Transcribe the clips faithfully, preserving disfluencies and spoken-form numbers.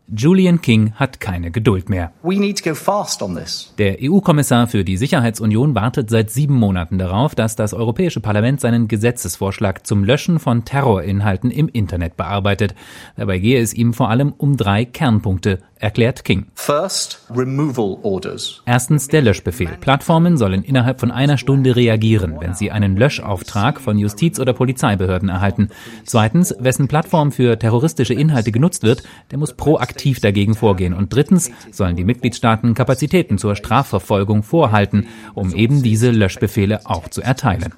Julian King hat keine Geduld mehr. We need to go fast on this. Der E U-Kommissar für die Sicherheitsunion wartet seit sieben Monaten darauf, dass das Europäische Parlament seinen Gesetzesvorschlag zum Löschen von Terrorinhalten im Internet bearbeitet. Dabei gehe es ihm vor allem um drei Kernpunkte, erklärt King. First, removal orders. Erstens der Löschbefehl. Plattformen sollen innerhalb von einer Stunde reagieren, wenn sie einen Löschauftrag von Justiz- oder Polizeibehörden erhalten. Zweitens, wessen Plattform für terroristische Inhalte genutzt wird, der muss proaktiv dagegen vorgehen. Und drittens sollen die Mitgliedstaaten Kapazitäten zur Strafverfolgung vorhalten, um eben diese Löschbefehle auch zu erteilen.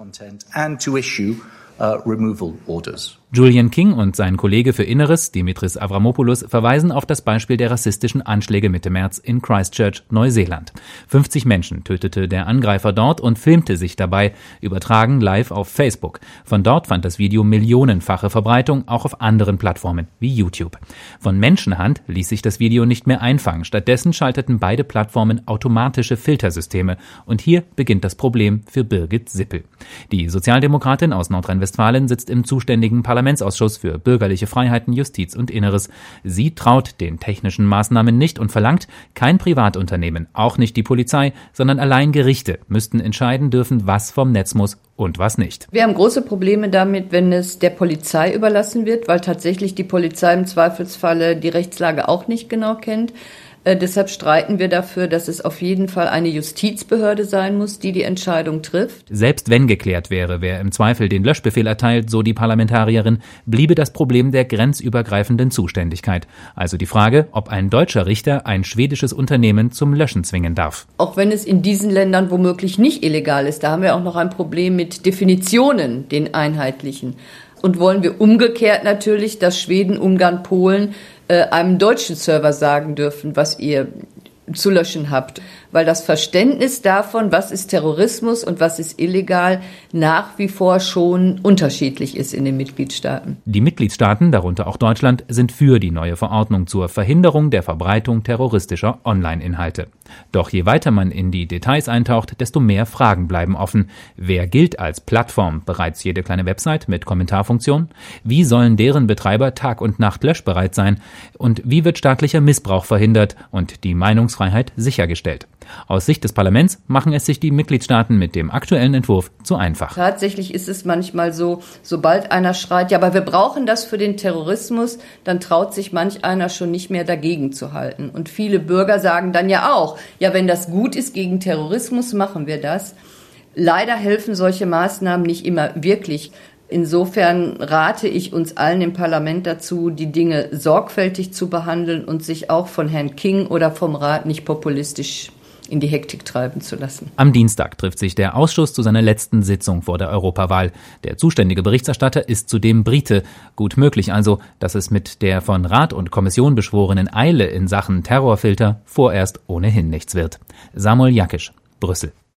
Uh, removal orders. Julian King und sein Kollege für Inneres, Dimitris Avramopoulos, verweisen auf das Beispiel der rassistischen Anschläge Mitte März in Christchurch, Neuseeland. fünfzig Menschen tötete der Angreifer dort und filmte sich dabei, übertragen live auf Facebook. Von dort fand das Video millionenfache Verbreitung, auch auf anderen Plattformen wie YouTube. Von Menschenhand ließ sich das Video nicht mehr einfangen. Stattdessen schalteten beide Plattformen automatische Filtersysteme. Und hier beginnt das Problem für Birgit Sippel. Die Sozialdemokratin aus Nordrhein-Westfalen sitzt im zuständigen Parlamentsausschuss für bürgerliche Freiheiten, Justiz und Inneres. Sie traut den technischen Maßnahmen nicht und verlangt, kein Privatunternehmen, auch nicht die Polizei, sondern allein Gerichte müssten entscheiden dürfen, was vom Netz muss und was nicht. Wir haben große Probleme damit, wenn es der Polizei überlassen wird, weil tatsächlich die Polizei im Zweifelsfalle die Rechtslage auch nicht genau kennt. Äh, deshalb streiten wir dafür, dass es auf jeden Fall eine Justizbehörde sein muss, die die Entscheidung trifft. Selbst wenn geklärt wäre, wer im Zweifel den Löschbefehl erteilt, so die Parlamentarierin, bliebe das Problem der grenzübergreifenden Zuständigkeit. Also die Frage, ob ein deutscher Richter ein schwedisches Unternehmen zum Löschen zwingen darf. Auch wenn es in diesen Ländern womöglich nicht illegal ist, da haben wir auch noch ein Problem mit Definitionen, den einheitlichen. Und wollen wir umgekehrt natürlich, dass Schweden, Ungarn, Polen äh, einem deutschen Server sagen dürfen, was ihr zu löschen habt. Weil das Verständnis davon, was ist Terrorismus und was ist illegal, nach wie vor schon unterschiedlich ist in den Mitgliedstaaten. Die Mitgliedstaaten, darunter auch Deutschland, sind für die neue Verordnung zur Verhinderung der Verbreitung terroristischer Online-Inhalte. Doch je weiter man in die Details eintaucht, desto mehr Fragen bleiben offen. Wer gilt als Plattform? Bereits jede kleine Website mit Kommentarfunktion? Wie sollen deren Betreiber Tag und Nacht löschbereit sein? Und wie wird staatlicher Missbrauch verhindert und die Meinungsfreiheit sichergestellt? Aus Sicht des Parlaments machen es sich die Mitgliedstaaten mit dem aktuellen Entwurf zu einfach. Tatsächlich ist es manchmal so, sobald einer schreit, ja, aber wir brauchen das für den Terrorismus, dann traut sich manch einer schon nicht mehr dagegen zu halten. Und viele Bürger sagen dann ja auch, ja, wenn das gut ist gegen Terrorismus, machen wir das. Leider helfen solche Maßnahmen nicht immer wirklich. Insofern rate ich uns allen im Parlament dazu, die Dinge sorgfältig zu behandeln und sich auch von Herrn King oder vom Rat nicht populistisch in die Hektik treiben zu lassen. Am Dienstag trifft sich der Ausschuss zu seiner letzten Sitzung vor der Europawahl. Der zuständige Berichterstatter ist zudem Brite. Gut möglich also, dass es mit der von Rat und Kommission beschworenen Eile in Sachen Terrorfilter vorerst ohnehin nichts wird. Samuel Jakisch, Brüssel.